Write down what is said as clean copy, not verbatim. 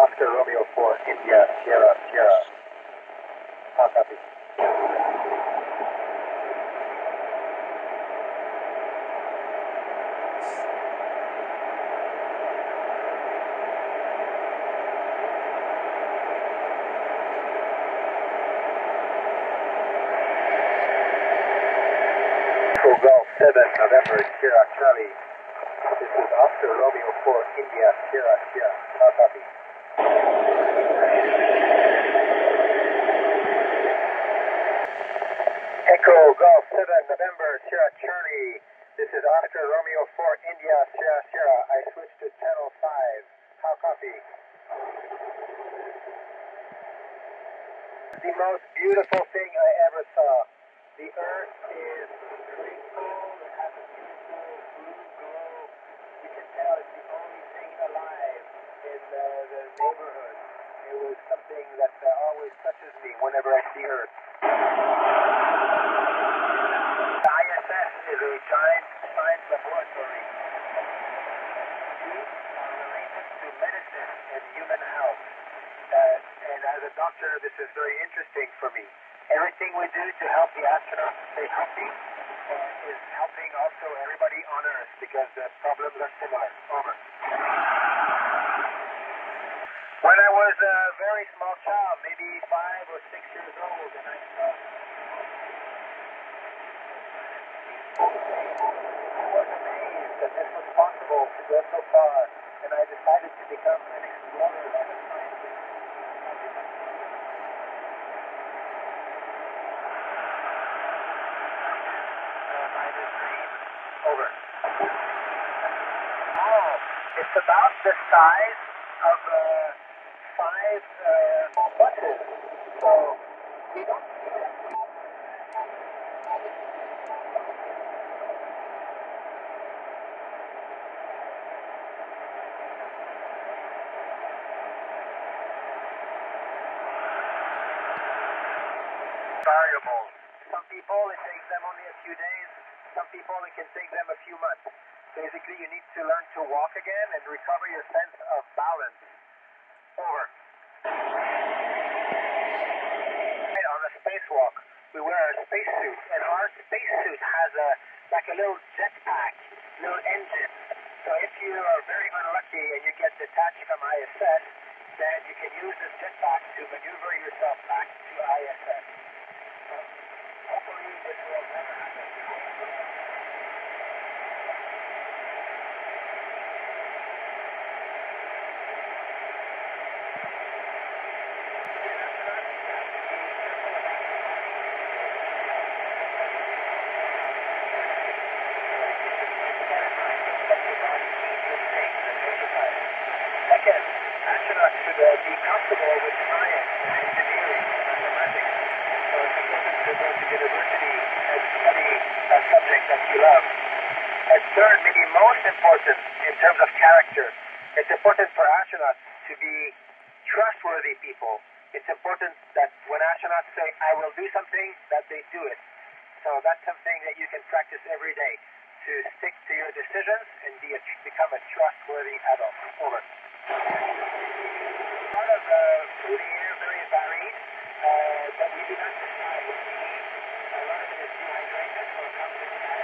Oscar Romeo 4, India, Sierra, Sierra. How copy? Golf 7, November, Sierra, Charlie. This is Oscar Romeo 4, India, Sierra, Sierra. How copy? Echo Golf 7, November, Sierra, Charlie. This is Oscar Romeo 4, India, Sierra, Sierra. I switched to channel 5. How copy? The most beautiful thing I ever saw. The earth is graceful, it has a beautiful blue glow. You can tell it's the only thing alive in the neighborhood. It was something that always touches me whenever I see Earth. The ISS is a giant science laboratory. These are related to medicine and human health. And as a doctor, this is very interesting for me. Everything we do to help the astronauts stay healthy is helping also everybody on Earth because the problems are similar. Over. When I was a very small child, maybe 5 or 6 years old, and I was amazed that this was possible to go so far, and I decided to become an explorer and a scientist. Over. Oh, it's about the size of 5 buses. So we don't see it. Variables. Some people it takes them only a few days. Some people it can take them a few months. Basically, you need to learn to walk again and recover your sense of balance. Over. On a spacewalk, we wear a spacesuit, and our spacesuit has like a little jetpack, little engine. So if you are very unlucky and you get detached from ISS, then you can use this jetpack to maneuver yourself back to ISS. Hopefully this will never happen. Second, astronauts should be comfortable with science, engineering, and mathematics. So it's important to go to university and study a subject that you love. And third, maybe most important in terms of character, it's important for astronauts to be trustworthy people. It's important that when astronauts say, I will do something, that they do it. So that's something that you can practice every day, to stick to your decisions and become a trustworthy adult. Over. Part of the food here very varied, but we do not decide what we eat. A lot of it is dehydrated, so it comes in